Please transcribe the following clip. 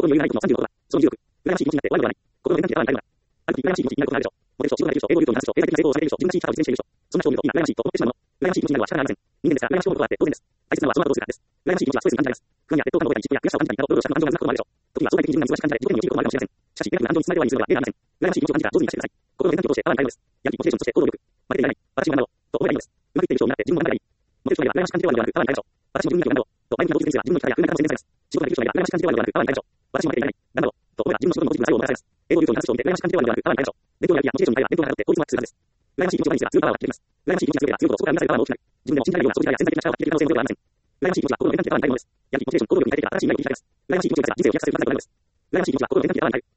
心に余裕がないことの36は、その16、羨ましい気持ちになって終わりではない。心の念願ってはない。ある時、羨ましい気持ちになることがあるでしょう。モデル賞、仕事ができるでしょう。英語流暢になるでしょう。経済的な成功を収めるでしょう。自分らしい生き方を実践しているでしょう。そんな人を見ると今、羨ましいと思ってしまうもの。羨ましい気持ちになるのは仕方がありません。人間ですから、羨ましいことがあって当然です。大切なのはその後どうするかです。羨ましい気持ちはストレスに感じられます。不安や劣等感を覚えたり、自己や悔しさを感じたり、など、労働者の感情が少なくなるでしょう。時には相対的に自分が忙しく感じたり、自己に落ちることもあるかもしれません。しかし、ネガティブな感情につなげればいいするのは例がありません。羨ましい気持ちを感じたら上手に出してください。心の念願を通してパワーに変えるのです。やる気、モチベーションとして行動力。負けていられない。私も頑張ろう。と思えばいいのです。うまくいっている人を見習って自分も頑張ればいい。モテる人がいれば羨ましく感じて終わりではなく、パワーに変えましょう。私も自分に頑張ろう。と前向きな動機づけすれば自分の力や運命の可能性になります。仕事ができる人がいれば羨ましく感じて終わりではなく、パワーに変えましょう。私も負けていられない。頑張ろう。と思えば自分の仕事のポジティブな作用をもたらされます。英語流暢に話す人を見て羨ましく感じて終わりではなく、パワーに変えましょう。勉強やる気やモチベーションに変えれば伝統が残って効率もアップするはずです。羨ましい気持ちを感じすれば強いパワーを発揮できます。羨ましい気持ちが強ければ強いほどそこから生み出されるパワーも大きくなり、自分でも信じられるような底力や潜在的な力を発揮できる可能性も強くありません。羨ましい気持ちは心の念願ってパワーに変えるものです。やる気、モチベーション、行動力に変えてきた新しい未来を切り開きます。羨ましい気持ちが人生を生きやすくするパワーとなります。羨ましい気持ちは心の念願ってパワーに変える。